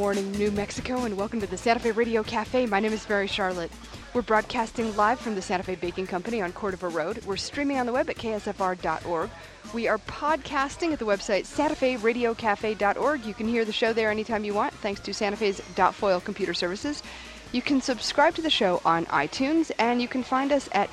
morning, New Mexico, and welcome to the Santa Fe Radio Cafe. My name is Mary Charlotte. We're broadcasting live from the Santa Fe Baking Company on Cordova Road. We're streaming on the web at ksfr.org. We are podcasting at the website santaferadiocafe.org. You can hear the show there anytime you want, thanks to Santa Fe's .foil computer services. You can subscribe to the show on iTunes, and you can find us at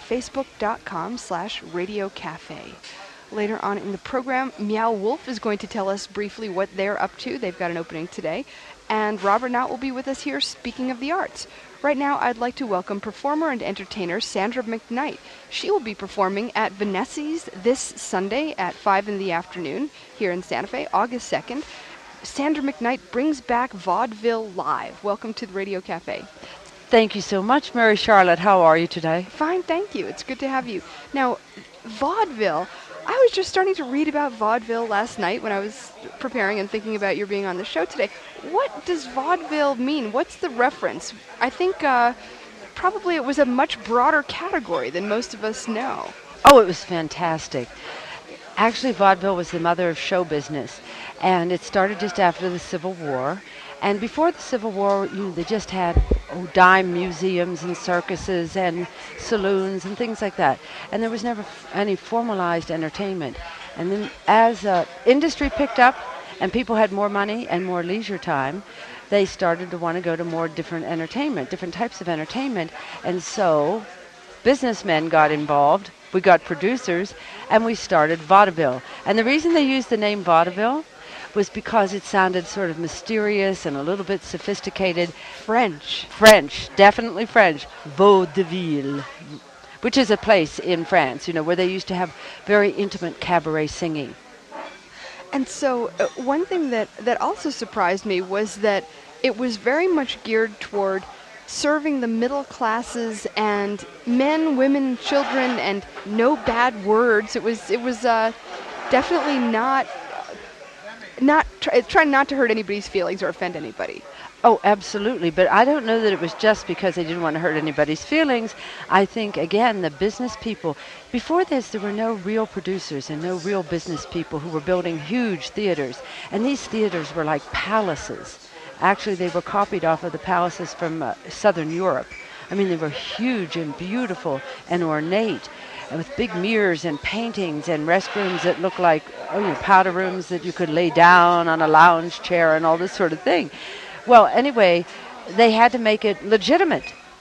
facebook.com/radiocafe. Later on in the program, Meow Wolf is going to tell us briefly what they're up to. They've got an opening today. And Robert Knott will be with us here speaking of the arts. Right now, I'd like to welcome performer and entertainer Sandra McKnight. She will be performing at Vanessi's this Sunday at 5 in the afternoon here in Santa Fe, August 2nd. Sandra McKnight brings back vaudeville live. Welcome to the Radio Cafe. Thank you so much, Mary Charlotte. How are you today? Fine, thank you. It's good to have you. Now, vaudeville... I was just starting to read about vaudeville last night when I was preparing and thinking about your being on the show today. What does vaudeville mean? What's the reference? I think probably it was a much broader category than most of us know. Oh, it was fantastic. Actually, vaudeville was the mother of show business, and it started just after the Civil War. And before the Civil War, they just had dime museums and circuses and saloons and things like that. And there was never any formalized entertainment. And then as industry picked up and people had more money and more leisure time, they started to want to go to more different entertainment, different types of entertainment. And so businessmen got involved. We got producers, and we started vaudeville. And the reason they used the name vaudeville was because it sounded sort of mysterious and a little bit sophisticated. French, definitely French. Vaudeville, which is a place in France, where they used to have very intimate cabaret singing. And so one thing that also surprised me was that it was very much geared toward serving the middle classes and men, women, children, and no bad words. It was definitely trying not to hurt anybody's feelings or offend anybody. Oh, absolutely. But I don't know that it was just because they didn't want to hurt anybody's feelings. I think, again, the business people, before this, there were no real producers and no real business people who were building huge theaters. And these theaters were like palaces. Actually, they were copied off of the palaces from Southern Europe. I mean, they were huge and beautiful and ornate, and with big mirrors and paintings and restrooms that looked like powder rooms that you could lay down on a lounge chair and all this sort of thing. Well, anyway, they had to make it legitimate.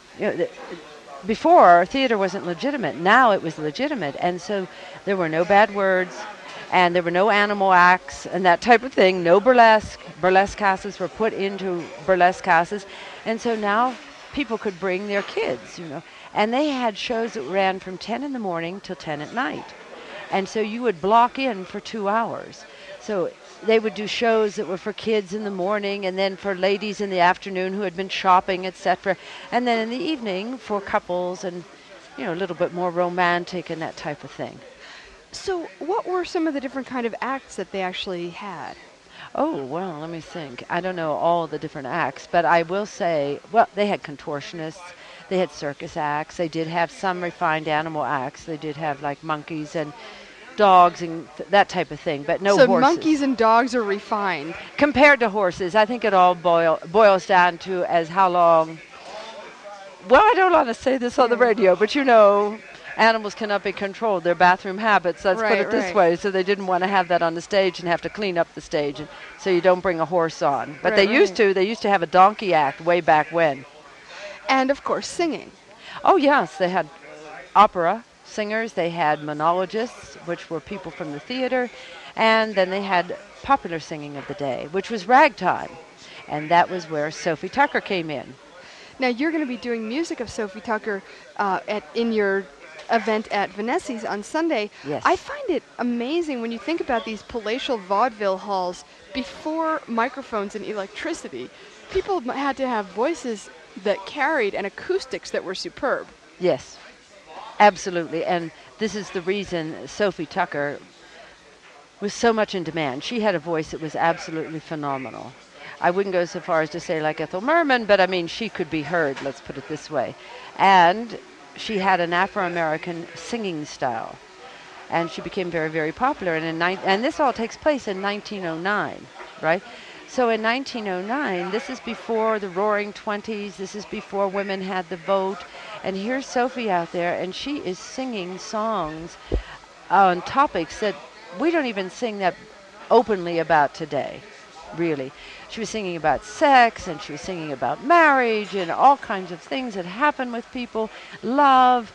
Before, theater wasn't legitimate. Now it was legitimate, and so there were no bad words, and there were no animal acts and that type of thing. No burlesque. Burlesque classes were put into burlesque classes, and so now people could bring their kids, And they had shows that ran from 10 in the morning till 10 at night. And so you would block in for 2 hours. So they would do shows that were for kids in the morning and then for ladies in the afternoon who had been shopping, etc. And then in the evening for couples and, a little bit more romantic and that type of thing. So what were some of the different kind of acts that they actually had? Oh, well, let me think. I don't know all the different acts, but I will say, they had contortionists. They had circus acts. They did have some refined animal acts. They did have like monkeys and dogs and that type of thing, but no horses. So monkeys and dogs are refined. Compared to horses, I think it all boils down to as how long... Well, I don't want to say this on the radio, but animals cannot be controlled. Their bathroom habits, let's put it this way. So they didn't want to have that on the stage and have to clean up the stage. And so you don't bring a horse on. But they used to. They used to have a donkey act way back when. And, of course, singing. Oh, yes. They had opera singers. They had monologists, which were people from the theater. And then they had popular singing of the day, which was ragtime. And that was where Sophie Tucker came in. Now, you're going to be doing music of Sophie Tucker in your event at Vanessi's on Sunday. Yes. I find it amazing when you think about these palatial vaudeville halls before microphones and electricity. People had to have voices that carried and acoustics that were superb. Yes, absolutely. And this is the reason Sophie Tucker was so much in demand. She had a voice that was absolutely phenomenal. I wouldn't go so far as to say like Ethel Merman, but I mean, she could be heard, let's put it this way. And she had an Afro-American singing style. And she became very, very popular. And this all takes place in 1909, right? So in 1909, this is before the Roaring Twenties, this is before women had the vote, and here's Sophie out there, and she is singing songs on topics that we don't even sing that openly about today, really. She was singing about sex, and she was singing about marriage, and all kinds of things that happen with people, love,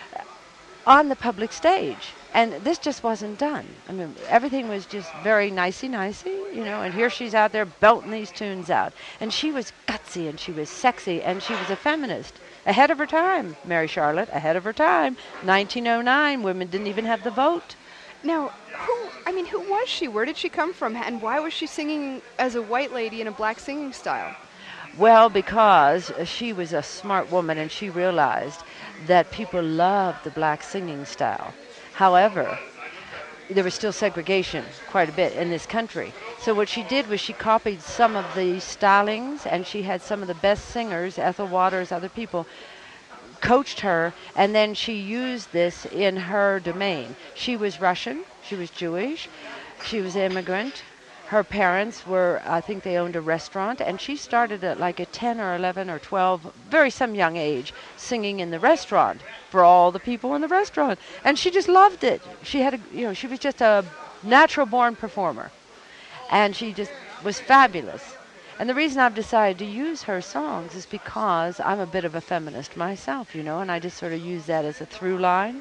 on the public stage. And this just wasn't done. I mean, everything was just very nicey-nicey, and here she's out there belting these tunes out. And she was gutsy, and she was sexy, and she was a feminist. Ahead of her time, Mary Charlotte, ahead of her time. 1909, women didn't even have the vote. Now, who was she? Where did she come from? And why was she singing as a white lady in a black singing style? Well, because she was a smart woman, and she realized that people loved the black singing style. However, there was still segregation quite a bit in this country. So what she did was she copied some of the stylings, and she had some of the best singers, Ethel Waters, other people, coached her, and then she used this in her domain. She was Russian, she was Jewish, she was an immigrant. Her parents were, I think they owned a restaurant, and she started at like a 10 or 11 or 12, very some young age, singing in the restaurant for all the people in the restaurant. And she just loved it. She had she was just a natural-born performer. And she just was fabulous. And the reason I've decided to use her songs is because I'm a bit of a feminist myself, and I just sort of use that as a through line.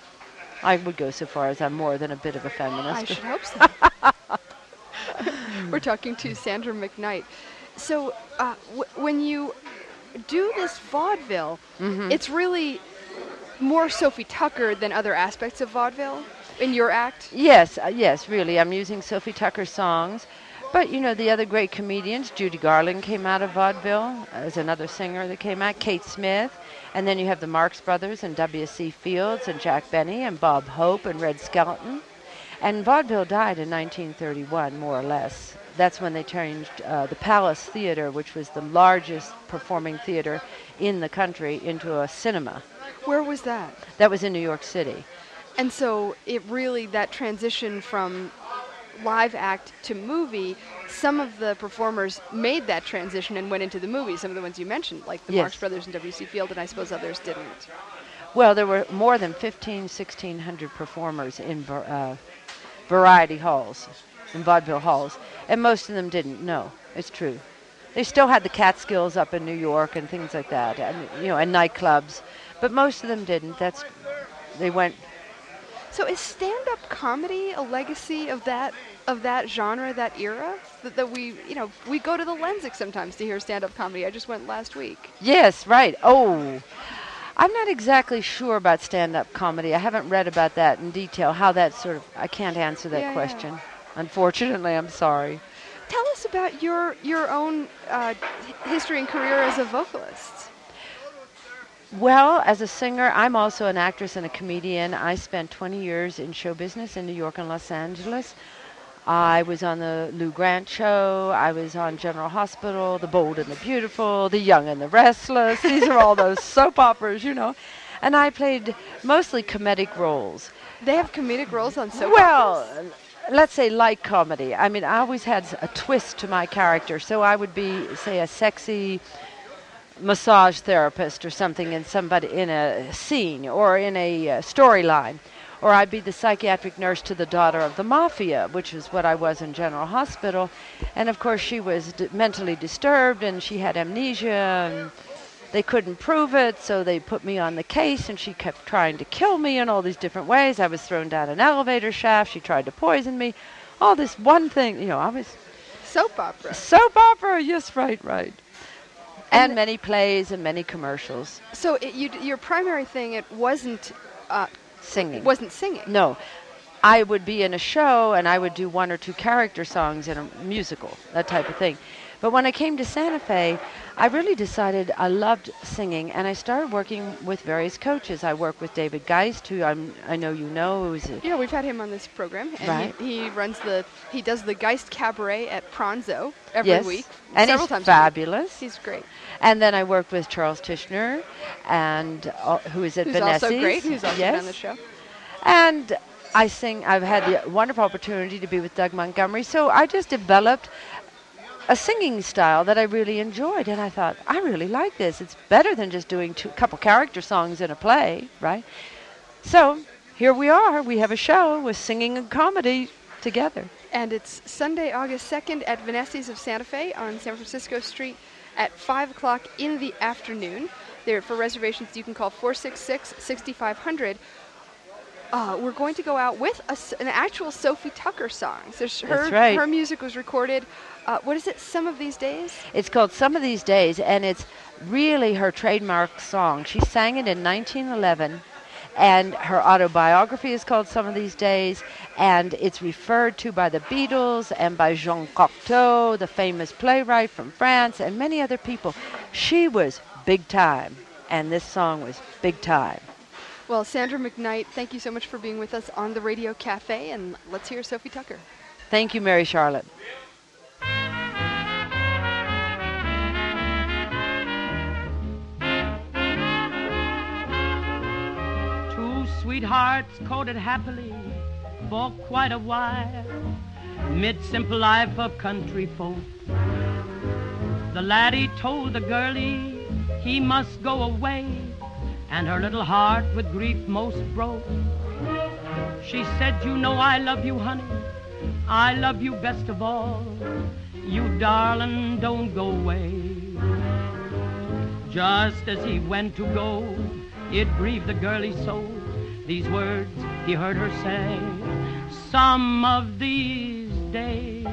I would go so far as I'm more than a bit of a feminist. I should hope so. We're talking to Sandra McKnight. So when you do this vaudeville, it's really more Sophie Tucker than other aspects of vaudeville in your act? Yes, really. I'm using Sophie Tucker's songs. But, the other great comedians, Judy Garland came out of vaudeville as another singer that came out, Kate Smith. And then you have the Marx Brothers and W.C. Fields and Jack Benny and Bob Hope and Red Skelton. And vaudeville died in 1931, more or less. That's when they changed the Palace Theater, which was the largest performing theater in the country, into a cinema. Where was that? That was in New York City. And so that transition from live act to movie, some of the performers made that transition and went into the movie. Some of the ones you mentioned, like the Marx Brothers and W.C. Field, and I suppose others didn't. Well, there were more than 1,600 performers in variety halls, in vaudeville halls, and most of them didn't. No, it's true. They still had the Catskills up in New York and things like that, and and nightclubs, but most of them didn't. They went. So is stand-up comedy a legacy of that genre, that era? That we go to the Lensic sometimes to hear stand-up comedy. I just went last week. Yes, right. Oh, I'm not exactly sure about stand-up comedy. I haven't read about that in detail, how that sort of, I can't answer that question. Yeah. Unfortunately, I'm sorry. Tell us about your own history and career as a vocalist. Well, as a singer, I'm also an actress and a comedian. I spent 20 years in show business in New York and Los Angeles. I was on the Lou Grant Show. I was on General Hospital, The Bold and the Beautiful, The Young and the Restless. These are all those soap operas, And I played mostly comedic roles. They have comedic roles on soap operas? Well, let's say light comedy. I mean, I always had a twist to my character. So I would be, say, a sexy massage therapist or something in a scene or in a storyline. Or I'd be the psychiatric nurse to the daughter of the mafia, which is what I was in General Hospital. And, of course, she was mentally disturbed, and she had amnesia, and they couldn't prove it, so they put me on the case, and she kept trying to kill me in all these different ways. I was thrown down an elevator shaft. She tried to poison me. All this one thing, I was... Soap opera. Soap opera, yes, right. And many plays and many commercials. So your primary thing, it wasn't... Singing. Wasn't singing. No. I would be in a show and I would do one or two character songs in a musical, that type of thing. But when I came to Santa Fe, I really decided I loved singing, and I started working with various coaches. I work with David Geist, who I know you know. We've had him on this program, and right. he does the Geist Cabaret at Pronzo every week, and several he's times fabulous. He's great. And then I worked with Charles Tischner, and who is at Vanessi's. Who's also great. Who's also been on the show. And I've had the wonderful opportunity to be with Doug Montgomery, so I just developed a singing style that I really enjoyed, and I thought, I really like this. It's better than just doing a couple character songs in a play, right? So here we are. We have a show with singing and comedy together. And it's Sunday, August 2nd at Vanessi's of Santa Fe on San Francisco Street at 5 o'clock in the afternoon. There, for reservations, you can call 466-6500. We're going to go out with an actual Sophie Tucker song. So That's right. Her music was recorded. What is it? Some of These Days? It's called Some of These Days, and it's really her trademark song. She sang it in 1911, and her autobiography is called Some of These Days, and it's referred to by the Beatles and by Jean Cocteau, the famous playwright from France, and many other people. She was big time, and this song was big time. Well, Sandra McKnight, thank you so much for being with us on the Radio Cafe, and let's hear Sophie Tucker. Thank you, Mary Charlotte. Two sweethearts courted happily for quite a while, mid simple life of country folk. The laddie told the girlie he must go away, and her little heart with grief most broke. She said, you know I love you, honey, I love you best of all. You darling, don't go away. Just as he went to go, it grieved the girlie's soul. These words he heard her say, some of these days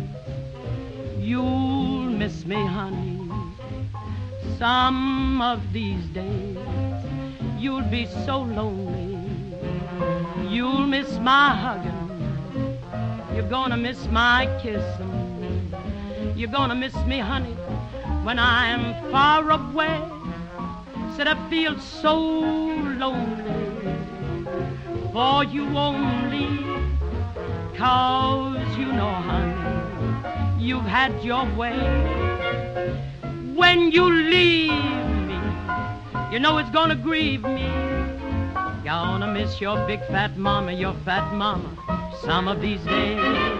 you'll miss me, honey. Some of these days you'll be so lonely. You'll miss my hugging. You're gonna miss my kissing. You're gonna miss me, honey, when I'm far away. Said I feel so lonely for you only. 'Cause you know, honey, you've had your way. When you leave me, you know it's gonna grieve me. Gonna miss your big fat mama, your fat mama, some of these days.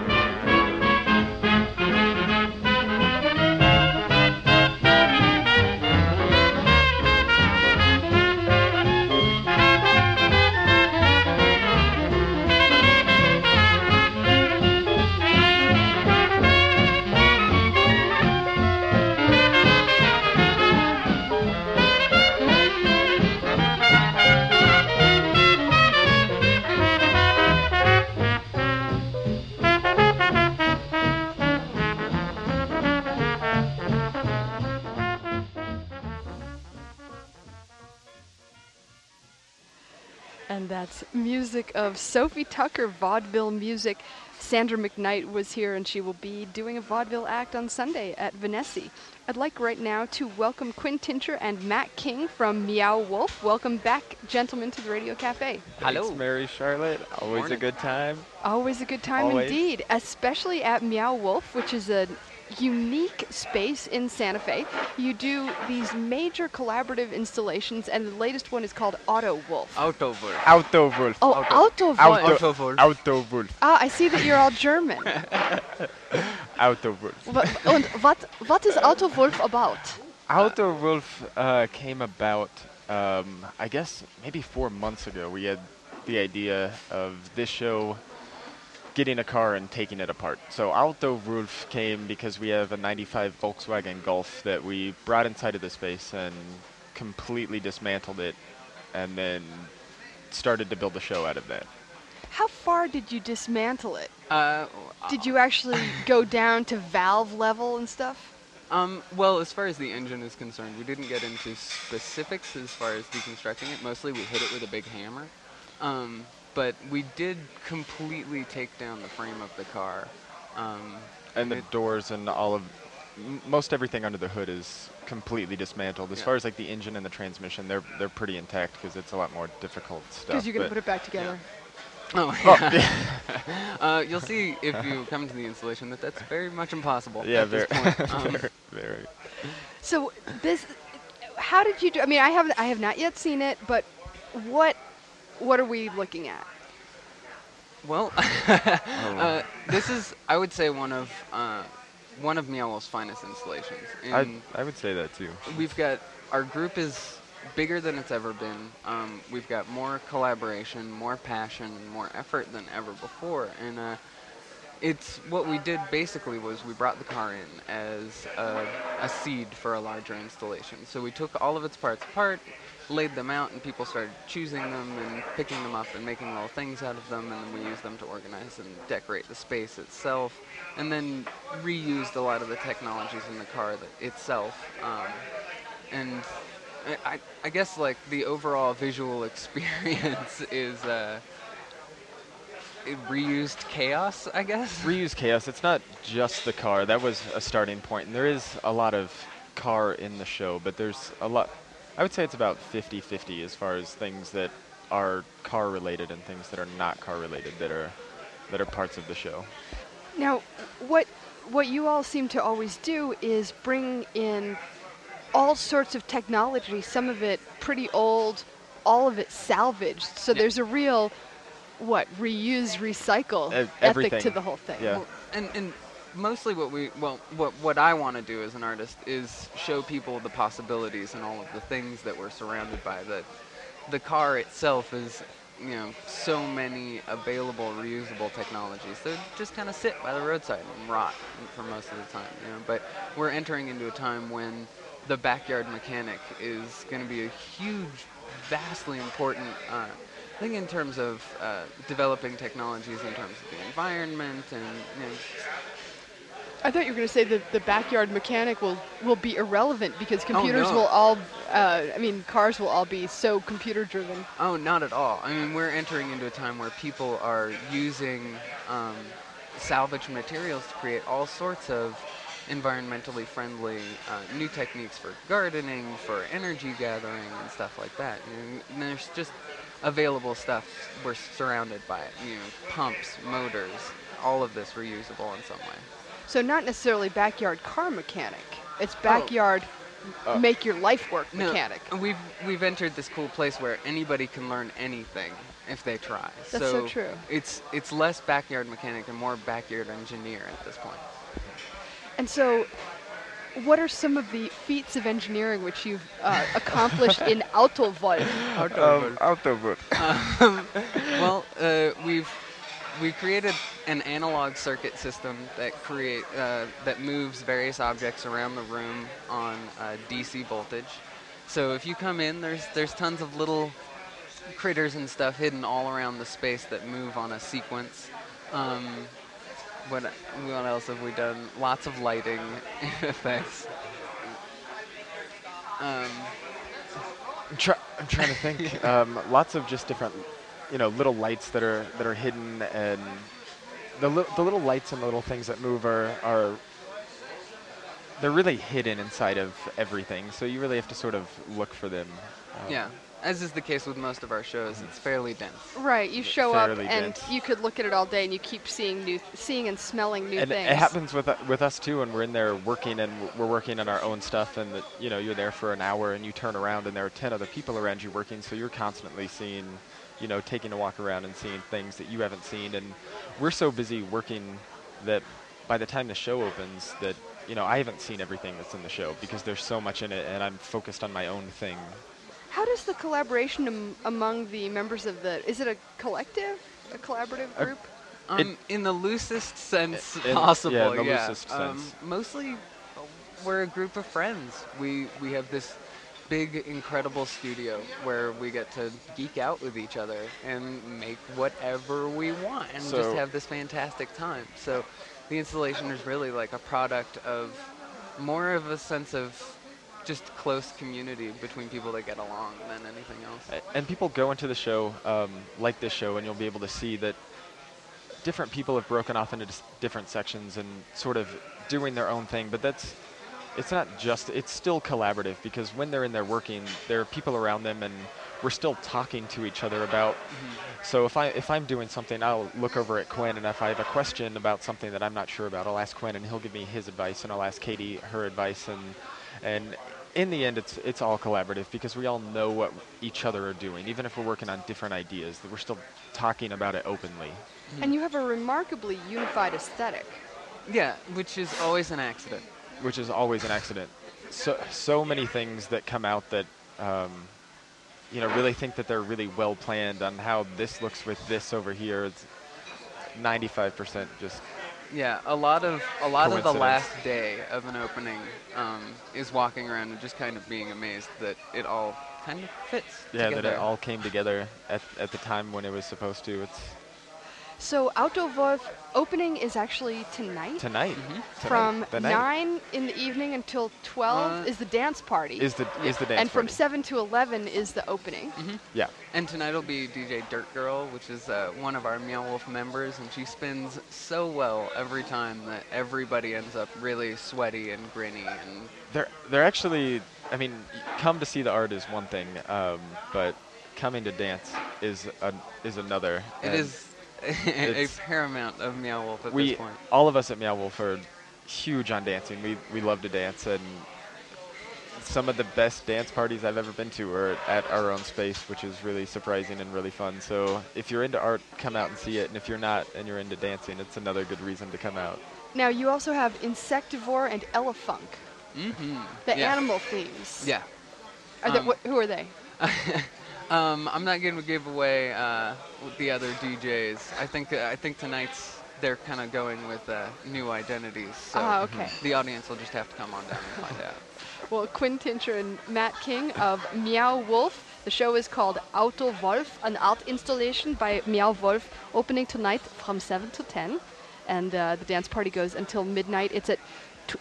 And that's music of Sophie Tucker, vaudeville music. Sandra McKnight was here, and she will be doing a vaudeville act on Sunday at Vanessi. I'd like right now to welcome Quinn Tincher and Matt King from Meow Wolf. Welcome back, gentlemen, to the Radio Cafe. Hello. Thanks, Mary Charlotte. Always Morning. a good time. Always a good time Always. indeed, especially at Meow Wolf, which is a unique space in Santa Fe. You do these major collaborative installations, and the latest one is called Auto Wolf. Autover. Autowolf. Oh, Auto Wolf. Autowolf. Autowolf. Ah, I see that you're all German. Autowolf. And what is Auto Wolf about? Autowolf came about, I guess, maybe 4 months ago. We had the idea of this show getting a car and taking it apart. So Autowolf came because we have a 95 Volkswagen Golf that we brought inside of the space and completely dismantled it and then started to build a show out of that. How far did you dismantle it? Did you actually go down to valve level and stuff? Well, as far as the engine is concerned, we didn't get into specifics as far as deconstructing it. Mostly we hit it with a big hammer. But we did completely take down the frame of the car. And the doors and all of most everything under the hood is completely dismantled. As far as like the engine and the transmission, they're pretty intact because it's a lot more difficult stuff. Because you're going to but put it back together. Oh, yeah. You'll see if you come to the installation that that's very much impossible yeah, at very, this point. very. So this, how did you do? I mean, I have not yet seen it, but what are we looking at? Well, this is, I would say, one of one of Meow Wolf's finest installations. I would say that too. We've got, our group is bigger than it's ever been. We've got more collaboration, more passion, more effort than ever before. And it's what we did basically was we brought the car in as a seed for a larger installation. So we took all of its parts apart, laid them out, and people started choosing them and picking them up and making little things out of them, and then we used them to organize and decorate the space itself, and then reused a lot of the technologies in the car itself. And I guess like the overall visual experience is reused chaos, I guess. Reuse chaos. It's not just the car. That was a starting point, and there is a lot of car in the show, but there's a lot. I would say it's about 50-50 as far as things that are car related and things that are not car related that are parts of the show. Now, what you all seem to always do is bring in all sorts of technology, some of it pretty old, all of it salvaged. So Yeah. there's a real, reuse, recycle ethic Everything. to the whole thing. Yeah. Well, and mostly what I want to do as an artist is show people the possibilities and all of the things that we're surrounded by. That the car itself is, so many available reusable technologies that just kind of sit by the roadside and rot for most of the time. But we're entering into a time when the backyard mechanic is going to be a huge, vastly important thing in terms of developing technologies in terms of the environment and I thought you were going to say that the backyard mechanic will be irrelevant because computers no. will all, cars will all be so computer driven. Oh, not at all. I mean, we're entering into a time where people are using salvage materials to create all sorts of environmentally friendly new techniques for gardening, for energy gathering, and stuff like that. And there's just available stuff. We're surrounded by it. Pumps, motors, all of this reusable in some way. So not necessarily backyard car mechanic. It's backyard make your life work mechanic. No, we've entered this cool place where anybody can learn anything if they try. That's so true. It's less backyard mechanic and more backyard engineer at this point. And so, what are some of the feats of engineering which you've accomplished in Autovolt? Autovolt. Well, we've created an analog circuit system that moves various objects around the room on DC voltage. So if you come in, there's tons of little critters and stuff hidden all around the space that move on a sequence. What else have we done? Lots of lighting effects. I'm trying to think. Lots of just different, little lights that are hidden, and the little lights and the little things that move are they're really hidden inside of everything. So you really have to sort of look for them. Yeah. As is the case with most of our shows, it's fairly dense. Right, you show up Fairly and dense. you could look at it all day and you keep seeing and smelling new And things. it happens with us too, when we're in there working and we're working on our own stuff, and you're there for an hour and you turn around and there are 10 other people around you working, so you're constantly seeing, taking a walk around and seeing things that you haven't seen, and we're so busy working that by the time the show opens that I haven't seen everything that's in the show because there's so much in it and I'm focused on my own thing. How does the collaboration among the members of is it a collective, a collaborative group? In the loosest sense in possible, yeah, in the loosest sense. Mostly, we're a group of friends. We have this big, incredible studio where we get to geek out with each other and make whatever we want and just have this fantastic time. So the installation is really like a product of more of a sense of just close community between people that get along than anything else. And people go into the show, like this show, and you'll be able to see that different people have broken off into different sections and sort of doing their own thing, but it's still collaborative, because when they're in there working, there are people around them and we're still talking to each other about. So if I'm doing something, I'll look over at Quinn, and if I have a question about something that I'm not sure about, I'll ask Quinn and he'll give me his advice, and I'll ask Katie her advice, and in the end, it's all collaborative because we all know what each other are doing. Even if we're working on different ideas, that we're still talking about it openly. And you have a remarkably unified aesthetic. Yeah, which is always an accident. which is always an accident. So many things that come out that really think that they're really well planned on how this looks with this over here. It's 95% just Yeah, a lot of the Coincidence. last day of an opening is walking around and just kind of being amazed that it all kind of fits that together. it all came together at the time when it was supposed to. It's So Auto Wolf opening is actually tonight. tonight. Mm-hmm. From the night 9 in the evening until 12 is the dance party. is the dance and from party. 7 to 11 is the opening. Yeah. And tonight will be DJ Dirt Girl, which is one of our Meow Wolf members, and she spins so well every time that everybody ends up really sweaty and grinny. And They're actually, I mean, come to see the art is one thing, but coming to dance is another. it And is a it's- paramount of Meow Wolf at we this point. all of us at Meow Wolf are huge on dancing. We love to dance, and some of the best dance parties I've ever been to are at our own space, which is really surprising and really fun. So if you're into art, come out and see it, and if you're not and you're into dancing, it's another good reason to come out. Now you also have Insectivore and Elefunk, Mm-hmm. the Yeah. animal themes. Yeah. Are they, who are they? I'm not going to give away the other DJs. I think tonight's they're kind of going with new identities. So Okay. the audience will just have to come on down and find out. Well, Quinn Tincher and Matt King of Meow Wolf. The show is called Auto Wolf, an art installation by Meow Wolf, opening tonight from 7 to 10. And the dance party goes until midnight. It's at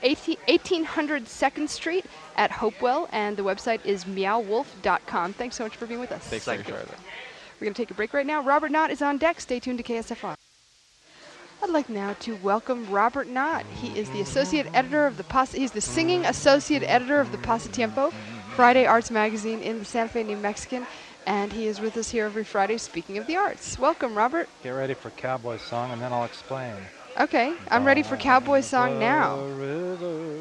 1800 2nd Street at Hopewell, and the website is meowwolf.com. Thanks so much for being with us. Thanks, Thank you. Charlotte. We're going to take a break right now. Robert Knott is on deck. Stay tuned to KSFR. I'd like now to welcome Robert Knott. He is the associate editor of the He's the singing associate editor of the Pasatiempo, Friday Arts magazine in the Santa Fe New Mexican, and he is with us here every Friday speaking of the arts. Welcome, Robert. Get ready for Cowboy Song, and then I'll explain. Okay, I'm ready for Cowboy Song now. The river,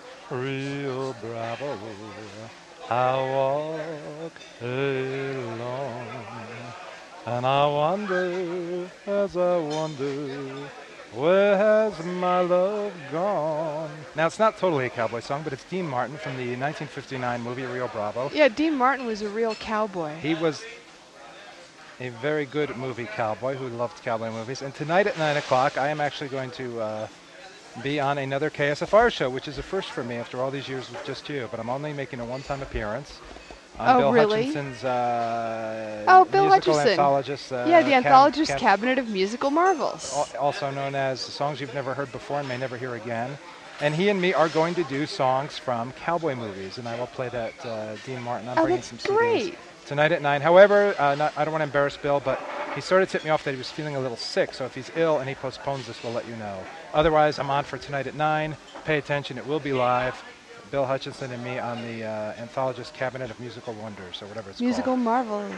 Rio Bravo, I walk alone, and I wonder, as I wonder, where has my love gone? Now, it's not totally a cowboy song, but it's Dean Martin from the 1959 movie Rio Bravo. Yeah, Dean Martin was a real cowboy. He was a very good movie cowboy who loved cowboy movies. And tonight at 9 o'clock, I am actually going to be on another KSFR show, which is a first for me after all these years with just you. But I'm only making a one-time appearance on Bill really? Hutchinson's Bill musical Hutchison. anthologist. Yeah, the anthologist Cabinet of Musical Marvels. Also known as Songs You've Never Heard Before and May Never Hear Again. And he and me are going to do songs from cowboy movies, and I will play that Dean Martin. I'm bringing that's some CDs. great. Tonight at 9. However, I don't want to embarrass Bill, but he sort of tipped me off that he was feeling a little sick. So if he's ill and he postpones this, we'll let you know. Otherwise, I'm on for tonight at 9. Pay attention. It will be live. Bill Hutchinson and me on the anthologist Cabinet of Musical Wonders, or whatever it's Musical called. Marvels.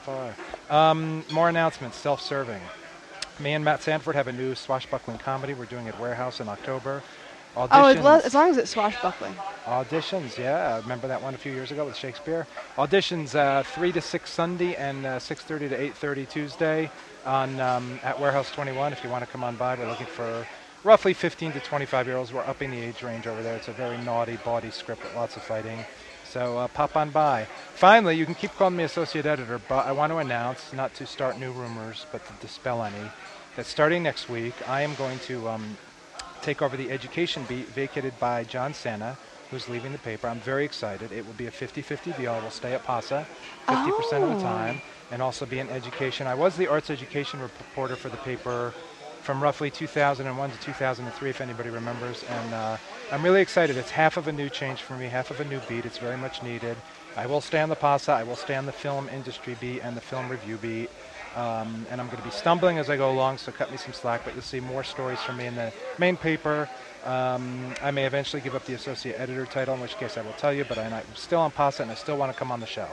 KSFR. More announcements. Self-serving. Me and Matt Sanford have a new swashbuckling comedy we're doing at Warehouse in October. Auditions. As long as it's swashbuckling. Auditions, yeah. I remember that one a few years ago with Shakespeare. Auditions 3 to 6 Sunday and 6:30 to 8:30 Tuesday on at Warehouse 21. If you want to come on by, we're looking for roughly 15 to 25-year-olds. We're upping the age range over there. It's a very naughty, bawdy script with lots of fighting. So pop on by. Finally, you can keep calling me associate editor, but I want to announce, not to start new rumors, but to dispel any, that starting next week, I am going to take over the education beat vacated by John Sena, who's leaving the paper. I'm very excited. It will be a 50-50 deal. I will stay at PASA 50% of the time and also be in education. I was the arts education reporter for the paper from roughly 2001 to 2003, if anybody remembers. And I'm really excited. It's half of a new change for me, half of a new beat. It's very much needed. I will stay on the PASA. I will stay on the film industry beat and the film review beat. And I'm going to be stumbling as I go along, so cut me some slack, but you'll see more stories from me in the main paper. I may eventually give up the associate editor title, in which case I will tell you, but I'm still on PASA and I still want to come on the show.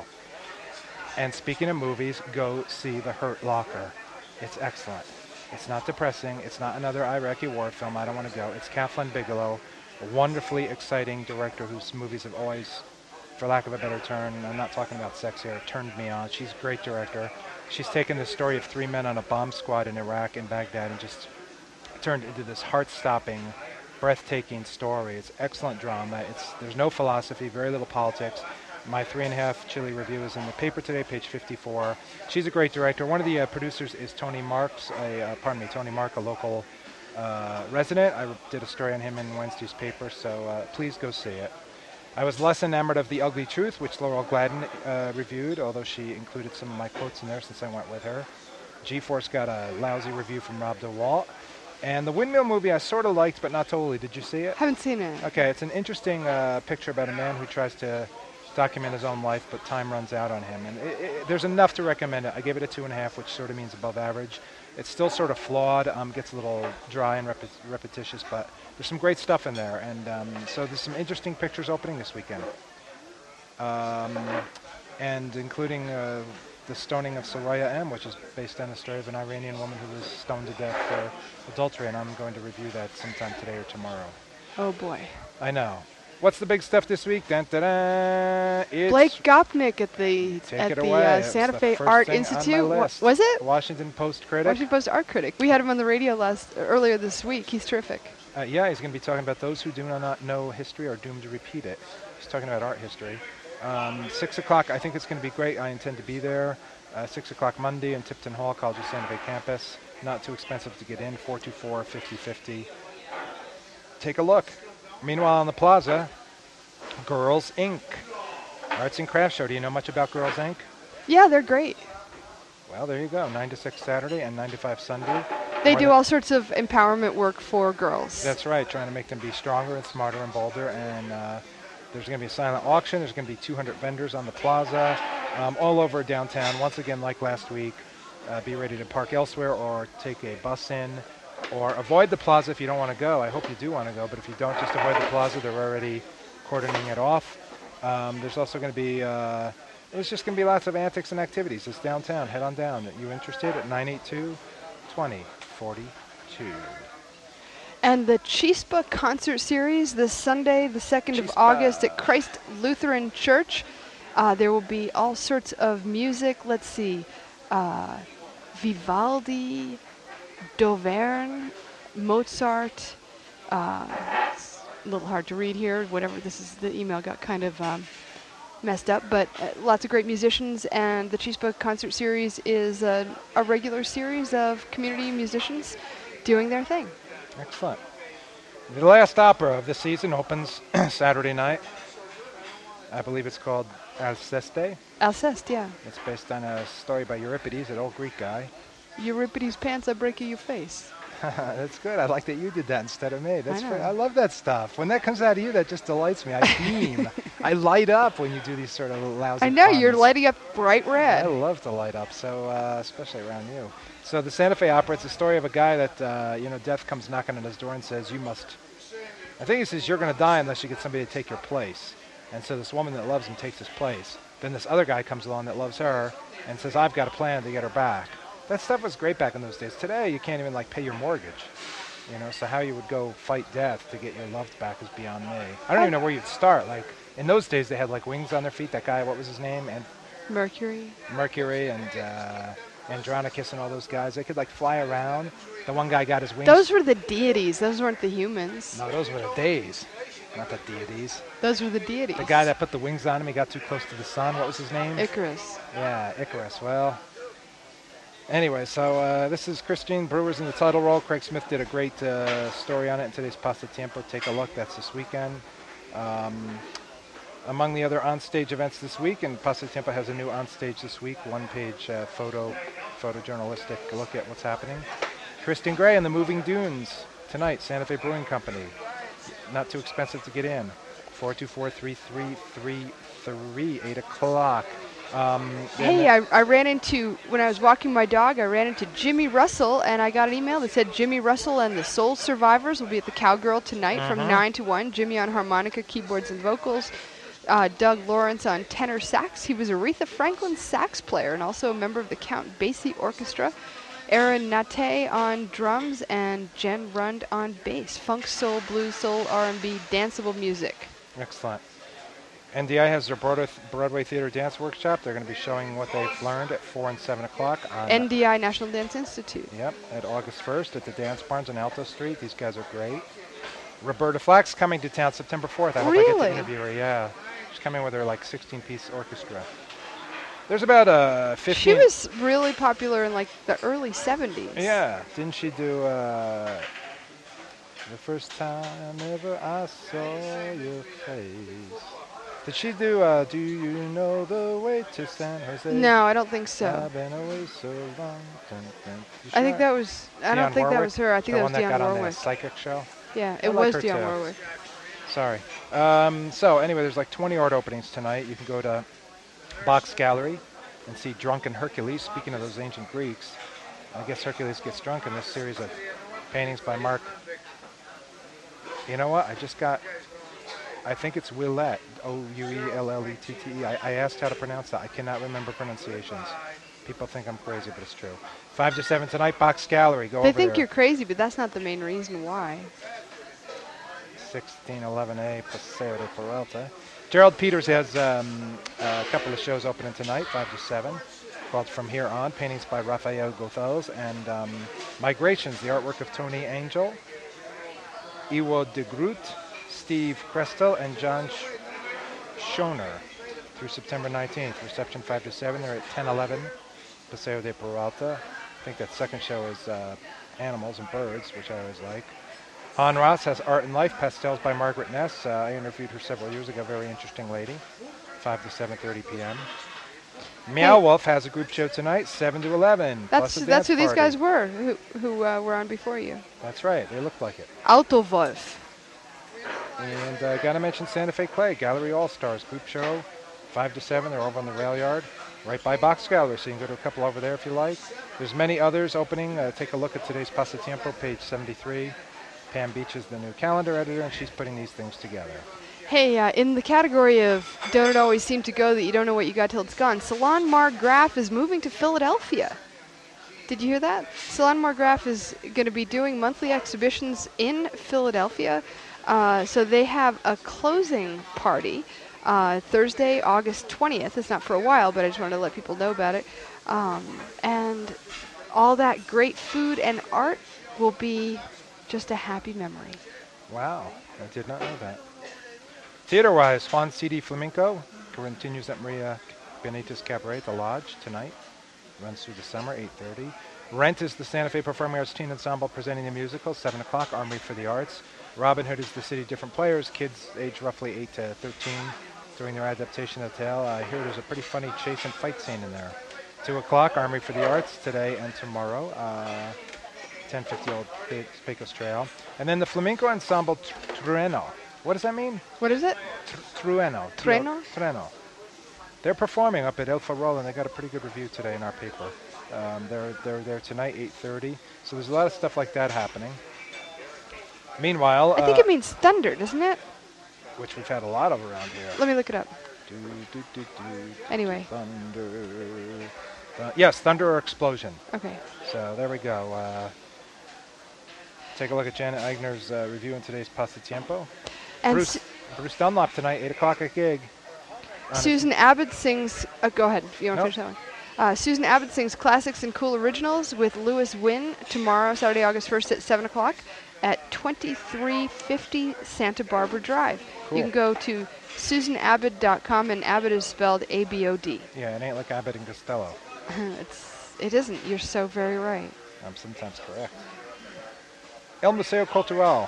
And speaking of movies, go see The Hurt Locker. It's excellent. It's not depressing. It's not another Iraqi war film. I don't want to go. It's Kathleen Bigelow, a wonderfully exciting director whose movies have always, for lack of a better term, I'm not talking about sex here, turned me on. She's a great director. She's taken the story of 3 men on a bomb squad in Iraq and Baghdad and just turned into this heart-stopping, breathtaking story. It's excellent drama. There's no philosophy, very little politics. My 3.5 Chile review is in the paper today, page 54. She's a great director. One of the producers is Tony Marks, Tony Mark, a local resident. I did a story on him in Wednesday's paper, so please go see it. I was less enamored of The Ugly Truth, which Laurel Gladden reviewed, although she included some of my quotes in there since I went with her. G-Force got a lousy review from Rob DeWalt. And the Windmill movie I sort of liked, but not totally. Did you see it? Haven't seen it. Okay, it's an interesting picture about a man who tries to document his own life, but time runs out on him. And there's enough to recommend it. I gave it a 2.5, which sort of means above average. It's still sort of flawed, gets a little dry and repetitious, but there's some great stuff in there. And so there's some interesting pictures opening this weekend. And including the stoning of Soraya M., which is based on the story of an Iranian woman who was stoned to death for adultery, and I'm going to review that sometime today or tomorrow. Oh, boy. I know. What's the big stuff this week? Dun, dun, dun. It's Blake Gopnik at the Santa Fe Art Institute. Was it? Washington Post critic. Washington Post art critic. We had him on the radio earlier this week. He's terrific. Yeah, he's going to be talking about those who do not know history are doomed to repeat it. He's talking about art history. 6 o'clock, I think it's going to be great. I intend to be there. 6 o'clock Monday in Tipton Hall, College of Santa Fe campus. Not too expensive to get in, 424-5050. Take a look. Meanwhile, on the plaza, Girls Inc. Arts and Crafts Show. Do you know much about Girls Inc.? Yeah, they're great. Well, there you go. 9 to 6 Saturday and 9 to 5 Sunday. They do all sorts of empowerment work for girls. That's right, trying to make them be stronger and smarter and bolder. And there's going to be a silent auction. There's going to be 200 vendors on the plaza all over downtown. Once again, like last week, be ready to park elsewhere or take a bus in. Or avoid the plaza if you don't want to go. I hope you do want to go, but if you don't, just avoid the plaza. They're already cordoning it off. There's also going to be, there's just going to be lots of antics and activities. It's downtown. Head on down. Are you interested? At 982-2042. And the Chispa concert series this Sunday, the 2nd of August at Christ Lutheran Church. There will be all sorts of music. Let's see. Vivaldi, D'Auvergne, Mozart. It's a little hard to read here. Whatever this is, the email got kind of messed up. But lots of great musicians, and the Chispa concert series is a regular series of community musicians doing their thing. Excellent. The last opera of the season opens Saturday night. I believe it's called Alceste. Alceste, yeah. It's based on a story by Euripides, an old Greek guy. Euripides' pants, I break your face. That's good. I like that you did that instead of me. That's I know. I love that stuff. When that comes out of you, that just delights me. I beam. I light up when you do these sort of lousy I know, you're puns. lighting up bright red. I love to light up, so especially around you. So the Santa Fe Opera, it's a story of a guy that, death comes knocking on his door and says, you must, I think he says, you're going to die unless you get somebody to take your place. And so this woman that loves him takes his place. Then this other guy comes along that loves her and says, I've got a plan to get her back. That stuff was great back in those days. Today, you can't even, pay your mortgage. So how you would go fight death to get your loved back is beyond me. I don't even know where you'd start. In those days, they had, wings on their feet. That guy, what was his name? And Mercury and Andronicus and all those guys. They could, fly around. The one guy got his wings. Those were the deities. Those weren't the humans. No, those were the days, not the deities. Those were the deities. The guy that put the wings on him, he got too close to the sun. What was his name? Icarus. Yeah, Icarus. Well, anyway, so this is Christine Brewer's in the title role. Craig Smith did a great story on it in today's Pasta Tiempo. Take a look. That's this weekend. Among the other onstage events this week, and Pasta Tiempo has a new onstage this week, one-page photojournalistic look at what's happening. Kristen Gray and the Moving Dunes tonight, Santa Fe Brewing Company. Not too expensive to get in. 424-3333, 8 o'clock. Hey, I ran into, when I was walking my dog, I ran into Jimmy Russell, and I got an email that said Jimmy Russell and the Soul Survivors will be at the Cowgirl tonight from 9 to 1. Jimmy on harmonica, keyboards, and vocals. Doug Lawrence on tenor sax. He was Aretha Franklin's sax player and also a member of the Count Basie Orchestra. Aaron Nate on drums and Jen Rund on bass. Funk, soul, blues, soul, R&B, danceable music. Excellent. NDI has their Broadway Theater Dance Workshop. They're going to be showing what they've learned at 4 and 7 o'clock. On NDI, National Dance Institute. Yep, at August 1st at the Dance Barns on Alto Street. These guys are great. Roberta Flack's coming to town September 4th. I hope I get Really? to interview her, yeah. She's coming with her, 16-piece orchestra. There's about 15... She was really popular in, the early 70s. Yeah. Didn't she do... the first time ever I saw your face. Did she do Do You Know the Way to San Jose? No, I don't think so. I've been away so long. Dun, dun. I think that was... I don't think that was her. I think that was the one that got Dionne on the Warwick. Psychic show? Yeah, I it like was her Dionne too. Warwick. Sorry. So anyway, there's 20 art openings tonight. You can go to Box Gallery and see Drunken Hercules. Speaking of those ancient Greeks, I guess Hercules gets drunk in this series of paintings by Mark. You know what? I think it's Willette, Ouellette. I asked how to pronounce that. I cannot remember pronunciations. People think I'm crazy, but it's true. 5 to 7 tonight, Box Gallery. Go They over think there. you're crazy, but that's not the main reason why. 1611A Paseo de Peralta. Gerald Peters has a couple of shows opening tonight, 5 to 7, called From Here On, paintings by Rafael Gothoz, and Migrations, the artwork of Tony Angel, Iwo de Groot, Steve Crestel, and John Schoner through September 19th. Reception 5 to 7. They're at 1011 Paseo de Peralta. I think that second show is Animals and Birds, which I always like. Han Ross has Art and Life, Pastels by Margaret Ness. I interviewed her several years ago. Very interesting lady. 5 to 7:30 p.m. Meow Wolf has a group show tonight, 7 to 11. That's plus a that's who dance these party. guys were, who were on before you. That's right. They look like it. Alto Wolf. And I got to mention Santa Fe Clay, Gallery All-Stars, group show, 5 to 7. They're over on the rail yard, right by Box Gallery, so you can go to a couple over there if you like. There's many others opening. Take a look at today's Pasatiempo, page 73. Pam Beach is the new calendar editor, and she's putting these things together. Hey, in the category of don't it always seem to go that you don't know what you got till it's gone, Salon Margraf is moving to Philadelphia. Did you hear that? Salon Margraf is going to be doing monthly exhibitions in Philadelphia. So they have a closing party Thursday, August 20th. It's not for a while, but I just wanted to let people know about it. And all that great food and art will be just a happy memory. Wow, I did not know that. Theater-wise, Juan C.D. Flamenco continues at Maria Benitez Cabaret, The Lodge, tonight. Runs through the summer, 8:30. Rent is the Santa Fe Performing Arts Teen Ensemble presenting the musical, 7 o'clock, Armory for the Arts. Robin Hood is the city, different players, kids aged roughly 8 to 13 during their adaptation of the tale. I hear there's a pretty funny chase and fight scene in there. 2 o'clock, Armory for the Arts, today and tomorrow. 1050 Old Pecos Trail. And then the Flamenco Ensemble Trueno. What does that mean? What is it? Trueno. Trueno? Trueno. They're performing up at El Farol, and they got a pretty good review today in our paper. They're there tonight, 8:30. So there's a lot of stuff like that happening. Meanwhile, I think it means thunder, doesn't it? which we've had a lot of around here. Let me look it up. Anyway. Thunder. Yes, thunder or explosion. Okay. So there we go. Take a look at Janet Eigner's review in today's Pasatiempo. And Bruce Dunlop tonight, 8 o'clock at Gig. Susan Abbott sings... go ahead. You want to Nope. finish that one? Susan Abbott sings classics and cool originals with Louis Wynn tomorrow, Saturday, August 1st at 7 o'clock at 2350 Santa Barbara Drive. Cool. You can go to susanabbott.com, and Abbott is spelled A-B-O-D. Yeah, it ain't like Abbott and Costello. It isn't. You're so very right. I'm sometimes correct. El Museo Cultural,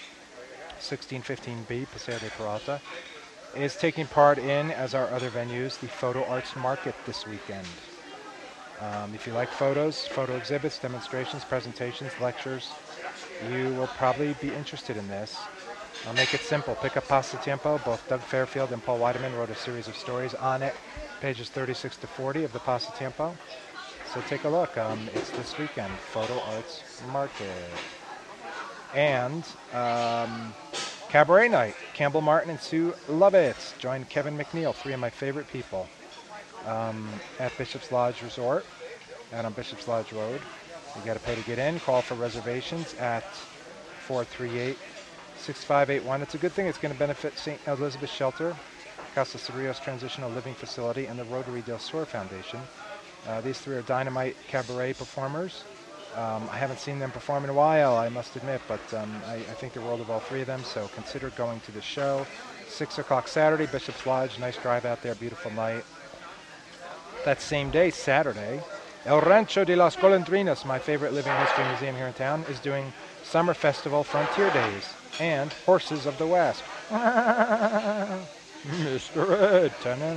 1615B, Paseo de Peralta, is taking part in, as are other venues, the Photo Arts Market this weekend. If you like photos, photo exhibits, demonstrations, presentations, lectures, you will probably be interested in this. I'll make it simple. Pick up Pasatiempo. Both Doug Fairfield and Paul Weideman wrote a series of stories on it, pages 36 to 40 of the Pasatiempo. So take a look. It's this weekend, Photo Arts Market. And Cabaret Night. Campbell Martin and Sue Lovitz join Kevin McNeil, 3 of my favorite people, at Bishop's Lodge Resort out on Bishop's Lodge Road. You got to pay to get in. Call for reservations at 438-6581. It's a good thing. It's going to benefit St. Elizabeth Shelter Casa Cerrillos Transitional Living Facility, and the Rotary del Sur Foundation. These three are dynamite cabaret performers. I haven't seen them perform in a while, I must admit, but I think the world of all three of them, so consider going to the show. 6 o'clock Saturday, Bishop's Lodge, nice drive out there, beautiful night. That same day, Saturday, El Rancho de las Golondrinas, my favorite living history museum here in town, is doing Summer Festival Frontier Days and Horses of the West. Mr. Ed.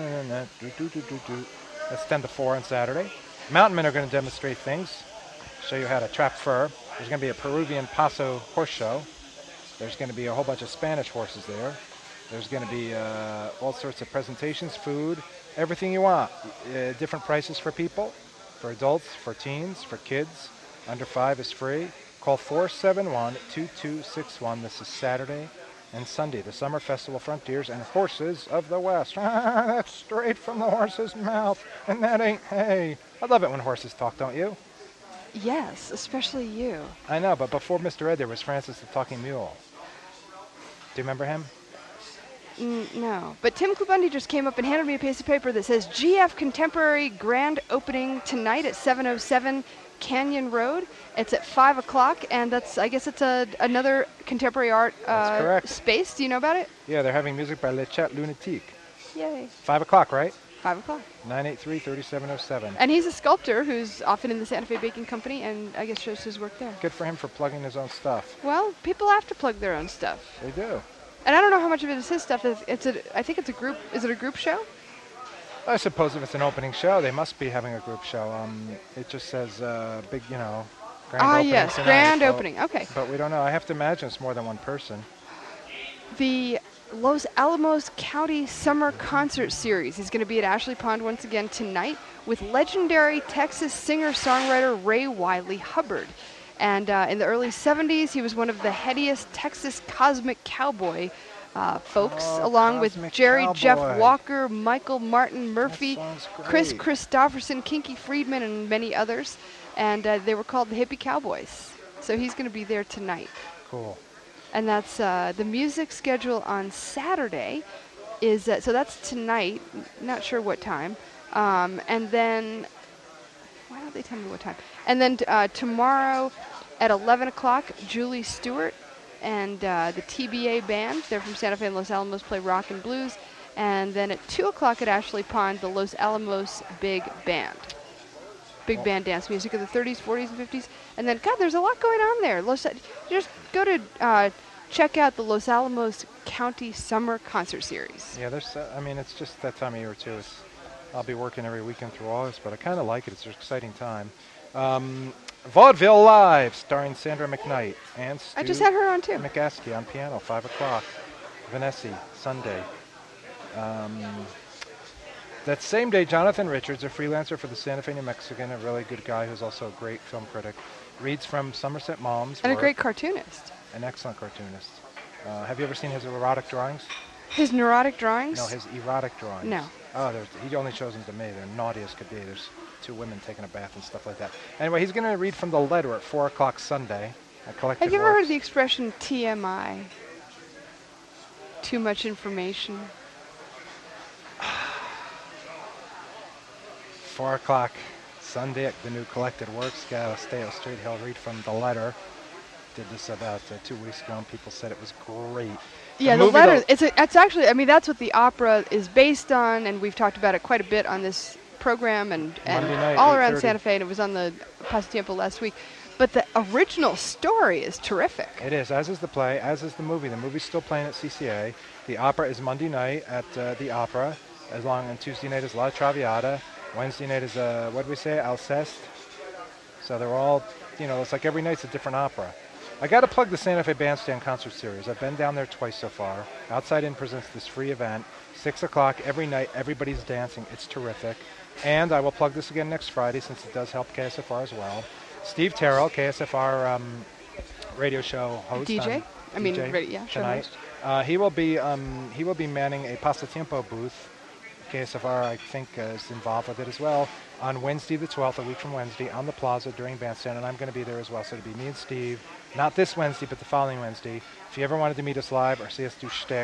That's 10 to 4 on Saturday. Mountain men are going to demonstrate things, show you how to trap fur. There's going to be a Peruvian Paso horse show. There's going to be a whole bunch of Spanish horses there. There's going to be all sorts of presentations, food, everything you want. Different prices for people, for adults, for teens, for kids. Under 5 is free. Call 471-2261. This is Saturday and Sunday, the Summer Festival Frontiers and Horses of the West. That's straight from the horse's mouth, and that ain't hay. I love it when horses talk, don't you? Yes, especially you. I know, but before Mr. Ed, there was Francis the Talking Mule. Do you remember him? No, but Tim Klubundi just came up and handed me a piece of paper that says GF Contemporary Grand Opening tonight at 707 Canyon Road. It's at 5 o'clock, and I guess it's another contemporary art space. Do you know about it? Yeah, they're having music by Le Chat Lunatique. Yay. 5 o'clock, right? 5 o'clock. 983-3707. And he's a sculptor who's often in the Santa Fe Baking Company, and I guess shows his work there. Good for him for plugging his own stuff. Well, people have to plug their own stuff. They do. And I don't know how much of it is his stuff. I think it's a group. Is it a group show? I suppose if it's an opening show, they must be having a group show. It just says big, grand opening. Yes, tonight, grand opening. Okay. But we don't know. I have to imagine it's more than one person. The Los Alamos County Summer Concert Series is going to be at Ashley Pond once again tonight with legendary Texas singer-songwriter Ray Wiley Hubbard. And in the early 70s, he was one of the headiest Texas cosmic cowboy folks, along with Jerry Cowboy. Jeff Walker, Michael Martin Murphy, That sounds Chris great. Christopherson, Kinky Friedman, and many others. And they were called the Hippie Cowboys. So he's going to be there tonight. Cool. And that's the music schedule on Saturday is so that's tonight, not sure what time. And then, why don't they tell me what time? And then tomorrow at 11 o'clock, Julie Stewart and the TBA Band, they're from Santa Fe and Los Alamos, play rock and blues. And then at 2 o'clock at Ashley Pond, the Los Alamos Big Band. Big band dance music of the 30s, 40s, and 50s. And then, God, there's a lot going on there. Just go to check out the Los Alamos County Summer Concert Series. Yeah, there's. It's just that time of year too. I'll be working every weekend through August, but I kind of like it. It's an exciting time. Vaudeville Live, starring Sandra McKnight and Stu I just had her on too. McAskey on piano, 5 o'clock. Vanessa, Sunday. That same day, Jonathan Richards, a freelancer for the Santa Fe New Mexican, a really good guy who's also a great film critic, reads from Somerset Maugham's And work. a great cartoonist. An excellent cartoonist. Have you ever seen his erotic drawings? His neurotic drawings? No, his erotic drawings. No. Oh, he only shows them to me. They're naughty as could be. There's 2 women taking a bath and stuff like that. Anyway, he's going to read from the letter at 4 o'clock Sunday. Have you ever heard the expression TMI? Too much information. 4 o'clock Sunday at the new Collected Works. Galisteo Street. He'll read from the letter. Did this about 2 weeks ago, and people said it was great. Yeah, the letter. It's actually. That's what the opera is based on, and we've talked about it quite a bit on this program and night, all around 8:30. Santa Fe, and it was on the Pasatiempo last week. But the original story is terrific. It is, as is the play, as is the movie. The movie's still playing at CCA. The opera is Monday night at the Opera, and Tuesday night is La Traviata. Wednesday night is, what did we say, Alceste? So they're all, it's like every night's a different opera. I got to plug the Santa Fe Bandstand Concert Series. I've been down there twice so far. Outside In presents this free event. 6 o'clock every night. Everybody's dancing. It's terrific. And I will plug this again next Friday since it does help KSFR as well. Steve Terrell, KSFR radio show host. DJ? Show tonight. host. He will be manning a Pasatiempo booth. KSFR, I think, is involved with it as well. On Wednesday the 12th, a week from Wednesday, on the plaza during Bandstand, and I'm going to be there as well. So it'll be me and Steve, not this Wednesday, but the following Wednesday. If you ever wanted to meet us live or see us do shtick,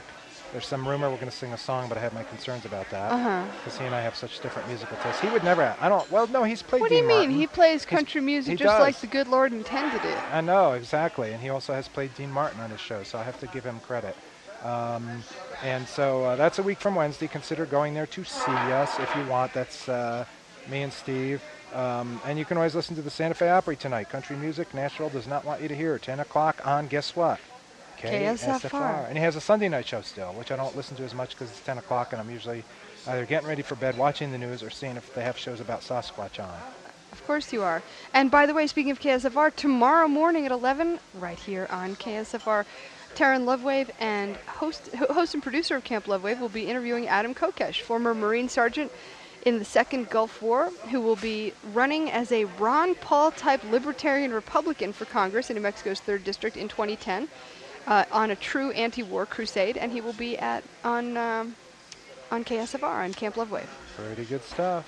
There's some rumor we're going to sing a song, but I have my concerns about that. Uh-huh. Because he and I have such different musical tastes. He would never. No, he's played What do Dean you mean? Martin. He plays country music he just like does. the good Lord intended it. I know, exactly. And he also has played Dean Martin on his show, so I have to give him credit. And so that's a week from Wednesday. Consider going there to see us if you want. That's me and Steve. And you can always listen to the Santa Fe Opry tonight. Country music, Nashville does not want you to hear. 10 o'clock on, guess what? KSFR. And he has a Sunday night show still, which I don't listen to as much because it's 10 o'clock, and I'm usually either getting ready for bed, watching the news, or seeing if they have shows about Sasquatch on. Of course you are. And by the way, speaking of KSFR, tomorrow morning at 11, right here on KSFR, Taryn Lovewave and host and producer of Camp Lovewave will be interviewing Adam Kokesh, former Marine Sergeant in the Second Gulf War, who will be running as a Ron Paul-type Libertarian Republican for Congress in New Mexico's 3rd District in 2010. On a true anti-war crusade, and he will be on KSFR on Camp Lovewave. Pretty good stuff.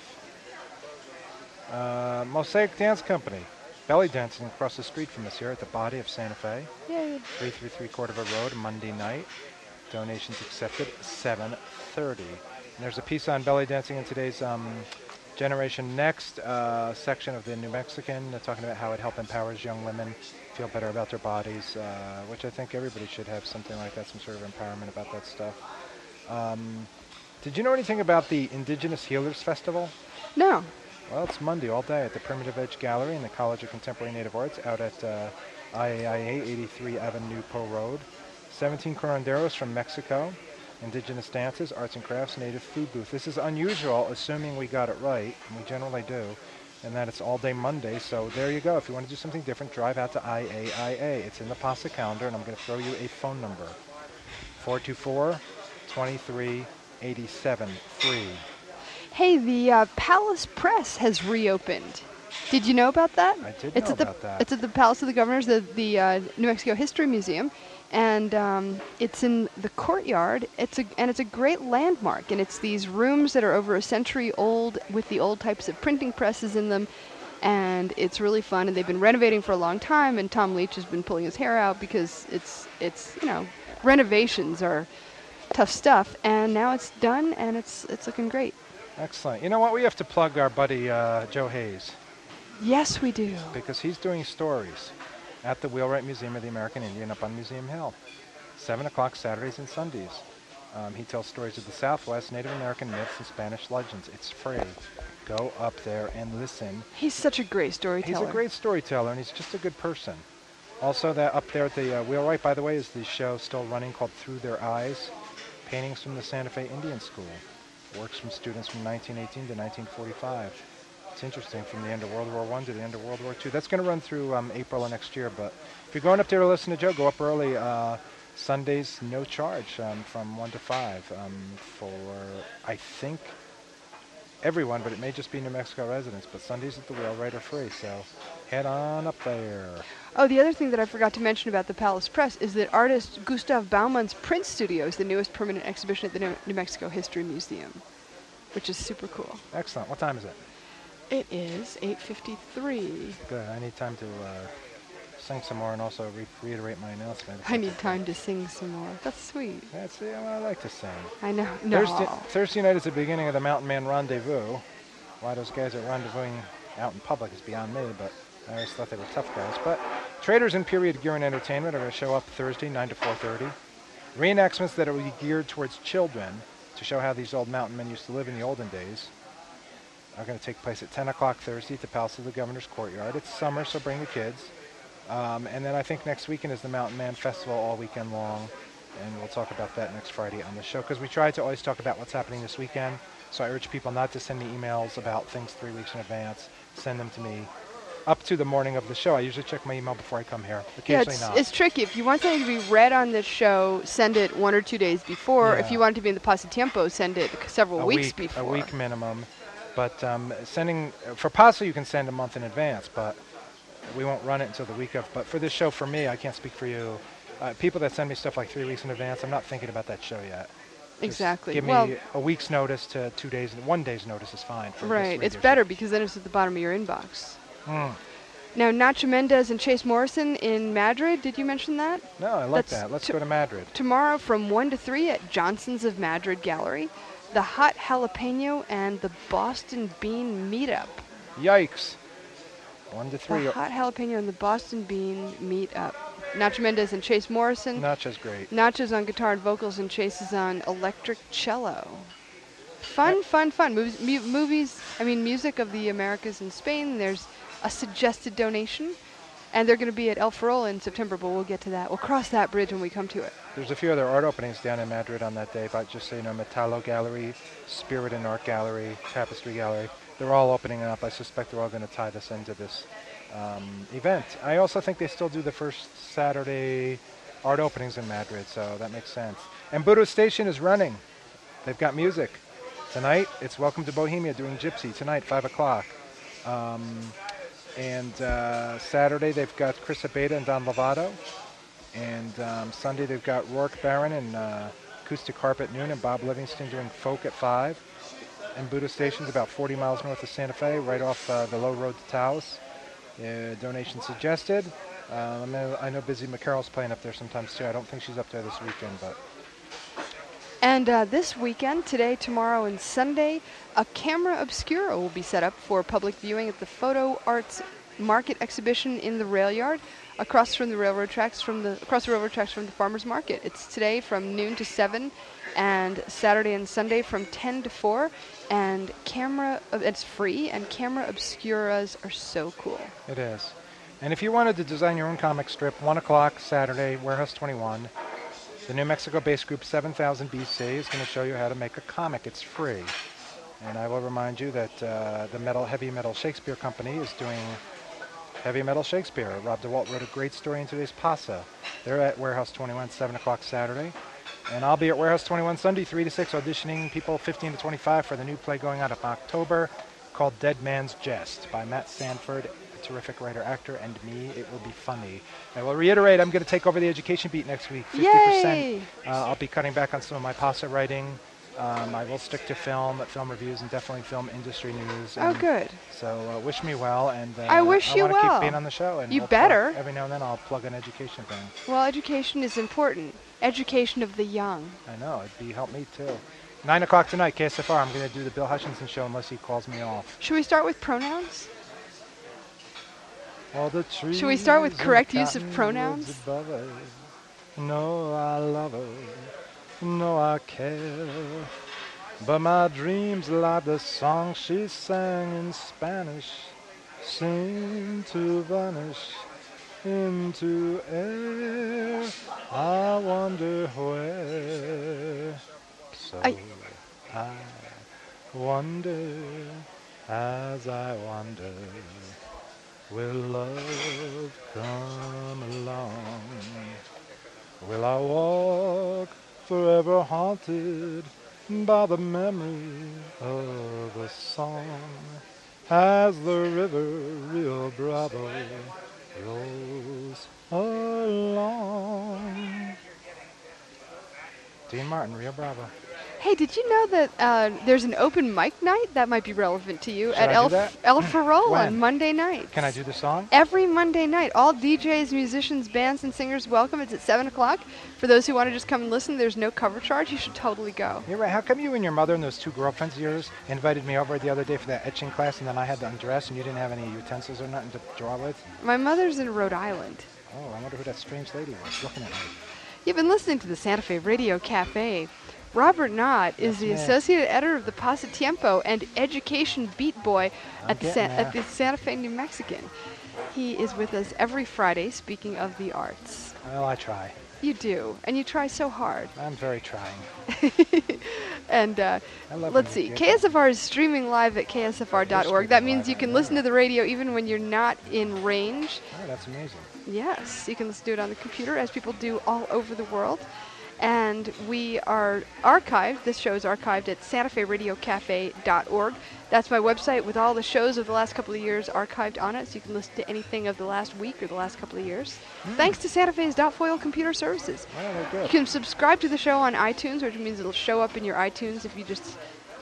Mosaic Dance Company, belly dancing across the street from us here at the Body of Santa Fe. Yay. 333 Cordova Road, Monday night. Donations accepted 7:30. And there's a piece on belly dancing in today's Generation Next section of the New Mexican, talking about how it empowers young women feel better about their bodies, which I think everybody should have something like that, some sort of empowerment about that stuff. Did you know anything about the Indigenous Healers Festival? No. Well, it's Monday all day at the Primitive Edge Gallery in the College of Contemporary Native Arts out at IAIA 83 Avenue Po Road. 17 curanderos from Mexico, indigenous dances, arts and crafts, native food booth. This is unusual, assuming we got it right, and we generally do, and that it's all day Monday. So there you go. If you want to do something different, drive out to IAIA. It's in the PASA calendar, and I'm going to throw you a phone number. 424-2387-3. Hey, the Palace Press has reopened. Did you know about that? I did It's know at the about that. It's at the Palace of the Governors, the New Mexico History Museum, and it's in the courtyard. It's a great landmark, and it's these rooms that are over a century old with the old types of printing presses in them, and it's really fun. And they've been renovating for a long time, and Tom Leach has been pulling his hair out because it's renovations are tough stuff, and now it's done, and it's looking great. Excellent. You know what? We have to plug our buddy Joe Hayes, Yes, we do. because he's doing stories at the Wheelwright Museum of the American Indian up on Museum Hill. 7 o'clock Saturdays and Sundays. He tells stories of the Southwest, Native American myths, and Spanish legends. It's free. Go up there and listen. He's such a great storyteller. He's a great storyteller, and he's just a good person. Also, that up there at the Wheelwright, by the way, is the show still running called Through Their Eyes, Paintings from the Santa Fe Indian School. Works from students from 1918 to 1945. It's interesting, from the end of World War I to the end of World War II. That's going to run through April of next year, but if you're going up there to listen to Joe, go up early. Sundays, no charge, from 1 to 5 for, I think, everyone, but it may just be New Mexico residents. But Sundays at the Wheelwright are free, so head on up there. Oh, the other thing that I forgot to mention about the Palace Press is that artist Gustav Baumann's print studio is the newest permanent exhibition at the New Mexico History Museum, which is super cool. Excellent. What time is it? It is 8:53. Good. I need time to sing some more and also reiterate my announcement. I need time to sing some more. That's sweet. That's what I like to sing. I know. No. Thursday night is the beginning of the Mountain Man Rendezvous. Why those guys are rendezvousing out in public is beyond me, but I always thought they were tough guys. But Traders in Period Gear and Entertainment are going to show up Thursday, 9 to 4:30. Reenactments that will be geared towards children to show how these old mountain men used to live in the olden days are going to take place at 10 o'clock Thursday at the Palace of the Governor's Courtyard. It's summer, so bring the kids. And then I think next weekend is the Mountain Man Festival all weekend long, and we'll talk about that next Friday on the show, because we try to always talk about what's happening this weekend. So I urge people not to send me emails about things 3 weeks in advance. Send them to me up to the morning of the show. I usually check my email before I come here. Occasionally not. It's tricky. If you want something to be read on this show, send it 1 or 2 days before. Yeah. If you want it to be in the Pasatiempo, send it several weeks before. A week minimum. But sending for Paso, you can send a month in advance, but we won't run it until the week of. But for this show, for me, I can't speak for you. People that send me stuff like 3 weeks in advance, I'm not thinking about that show yet. Exactly. Give me a week's notice to 2 days, and 1 day's notice is fine. Right. It's better because then it's at the bottom of your inbox. Now, Nacho Mendez and Chase Morrison in Madrid. Did you mention that? No, I like That's that. Let's go to Madrid. Tomorrow from 1 to 3 at Johnson's of Madrid Gallery. The Hot Jalapeno and the Boston Bean Meetup. Yikes. 1 to 3. The Hot Jalapeno and the Boston Bean Meetup. Nacho Mendez and Chase Morrison. Nacho's great. Nacho's on guitar and vocals, and Chase is on electric cello. Fun, fun, fun. Music of the Americas in Spain. There's a suggested donation. And they're going to be at El Farol in September, but we'll get to that. We'll cross that bridge when we come to it. There's a few other art openings down in Madrid on that day, but just so you know, Metallo Gallery, Spirit and Art Gallery, Tapestry Gallery. They're all opening up. I suspect they're all going to tie this into this event. I also think they still do the first Saturday art openings in Madrid, so that makes sense. And Budo Station is running. They've got music. Tonight, it's Welcome to Bohemia doing Gypsy. Tonight, 5 o'clock. And Saturday, they've got Chris Abeda and Don Lovato. And Sunday, they've got Rourke Barron and Acoustic Harp at noon, and Bob Livingston doing folk at 5. And Budo Station's about 40 miles north of Santa Fe, right off the low road to Taos. Donation suggested. I know Busy McCarroll's playing up there sometimes, too. I don't think she's up there this weekend, but... And this weekend, today, tomorrow, and Sunday, a camera obscura will be set up for public viewing at the Photo Arts Market exhibition in the rail yard, across the railroad tracks from the farmers market. It's today from noon to 7, and Saturday and Sunday from 10 to 4. And it's free, and camera obscuras are so cool. It is. And if you wanted to design your own comic strip, 1 o'clock Saturday, Warehouse 21. The New Mexico-based group 7000 BC is going to show you how to make a comic. It's free. And I will remind you that the Heavy Metal Shakespeare Company is doing Heavy Metal Shakespeare. Rob DeWalt wrote a great story in today's Pasa. They're at Warehouse 21, 7 o'clock Saturday. And I'll be at Warehouse 21 Sunday, 3 to 6, auditioning people 15 to 25 for the new play going out in October called Dead Man's Jest by Matt Sanford, a terrific writer-actor, and me. It will be funny. I will reiterate, I'm going to take over the education beat next week, 50%. Yay! I'll be cutting back on some of my Pasa writing. I will stick to film reviews, and definitely film industry news. Oh, good. So wish me well, and I wish you want to well. keep being on the show. And You we'll better. Every now and then I'll plug an education thing. Well, education is important. Education of the young. I know, it'd help me too. 9 o'clock tonight, KSFR. I'm going to do the Bill Hutchinson show unless he calls me off. Should we start with pronouns? All the trees. Should we start with and correct use of cottonwoods pronouns? above her. No, I love her. No, I care. But my dreams, like the song she sang in Spanish, seem to vanish into air. I wonder where. So I wonder, as I wonder, will love come along? Will I walk forever haunted by the memory of a song as the river Rio Bravo rolls along? Dean Martin, Rio Bravo. Hey, did you know that there's an open mic night? That might be relevant to you. Should At I do that? El Farol When? on Monday night. Can I do the song? Every Monday night. All DJs, musicians, bands, and singers welcome. It's at 7 o'clock. For those who want to just come and listen, there's no cover charge. You should totally go. You're right. How come you and your mother and those two girlfriends of yours invited me over the other day for that etching class, and then I had to undress, and you didn't have any utensils or nothing to draw with? My mother's in Rhode Island. Oh, I wonder who that strange lady was looking at me. You've been listening to the Santa Fe Radio Cafe. Robert Knott is the Yes, ma'am. associate editor of the Pasatiempo and education beat boy at the Santa Fe New Mexican. He is with us every Friday, speaking of the arts. Well, I try. You do, and you try so hard. I'm very trying. And I love let's when see, you get KSFR is streaming live at ksfr.org. That means you can listen to the radio even when you're not in range. Oh, that's amazing. Yes, you can listen to it on the computer, as people do all over the world. And we are archived. This show is archived at santaferadiocafe.org. That's my website with all the shows of the last couple of years archived on it, so you can listen to anything of the last week or the last couple of years. Thanks to Santa Fe's .foil Computer Services. Well, they're You good. can subscribe to the show on iTunes, which means it'll show up in your iTunes if you just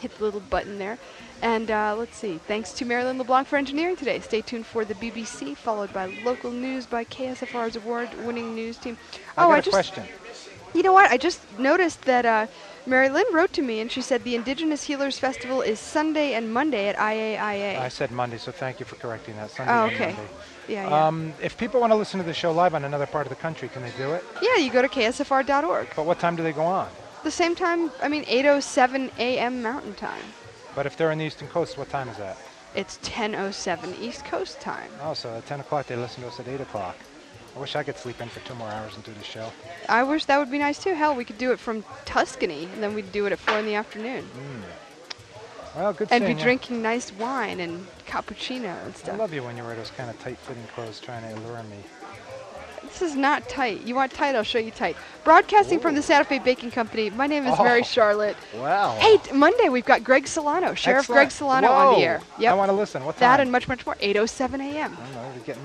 hit the little button there. And let's see. Thanks to Marilyn LeBlanc for engineering today. Stay tuned for the BBC, followed by local news by KSFR's award-winning news team. I got a question. You know what? I just noticed that Mary Lynn wrote to me, and she said the Indigenous Healers Festival is Sunday and Monday at IAIA. I said Monday, so thank you for correcting that. Sunday Oh, and okay. Monday. Yeah. If people want to listen to the show live on another part of the country, can they do it? Yeah, you go to ksfr.org. But what time do they go on? The same time, 8:07 a.m. Mountain Time. But if they're on the Eastern Coast, what time is that? It's 10:07 East Coast time. Oh, so at 10 o'clock they listen to us at 8 o'clock. I wish I could sleep in for 2 more hours and do the show. I wish that would be nice too. Hell, we could do it from Tuscany, and then we'd do it at 4 in the afternoon. Well, good And seeing be you. drinking nice wine and cappuccino and I stuff. love you when you wear those kind of tight-fitting clothes trying to allure me. This is not tight. You want tight? I'll show you tight. Broadcasting from the Santa Fe Baking Company. My name is Mary Oh. Charlotte. Wow. Hey, Monday we've got Greg Solano, Sheriff Greg Excellent. Solano on the Whoa. air. I want to listen. What time? That and much, much more. 8:07 a.m. Oh,